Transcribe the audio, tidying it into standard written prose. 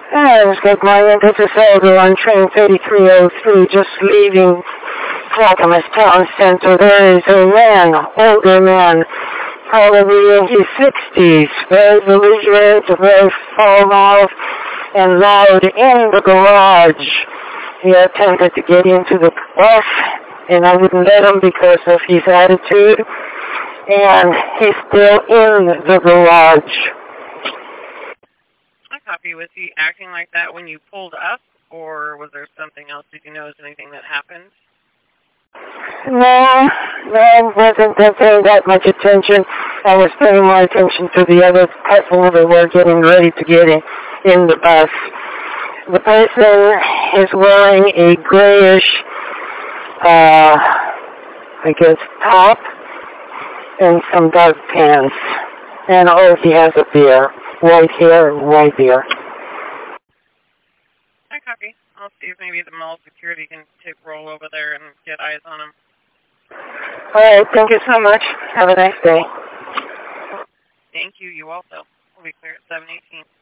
I was getting my interdisabled on train 3303, just leaving Clackamas Town Center. There is a man, older man, probably in his 60s, very belligerent, very foul-mouthed, and loud in the garage. He attempted to get into the bus, and I wouldn't let him because of his attitude, and he's still in the garage. I copy. Was he acting like that when you pulled up, or was there something else? Did you notice anything that happened? No, I wasn't paying that much attention. I was paying more attention to the other couple that were getting ready to get in the bus. The person is wearing a grayish, I guess, top and some dark pants. And he has a beer. White hair, white beer. I copy. I'll see if maybe the mall security can take roll over there and get eyes on him. All right, thank you so much. Have a nice day. Thank you. You also. We'll be clear at 7:18.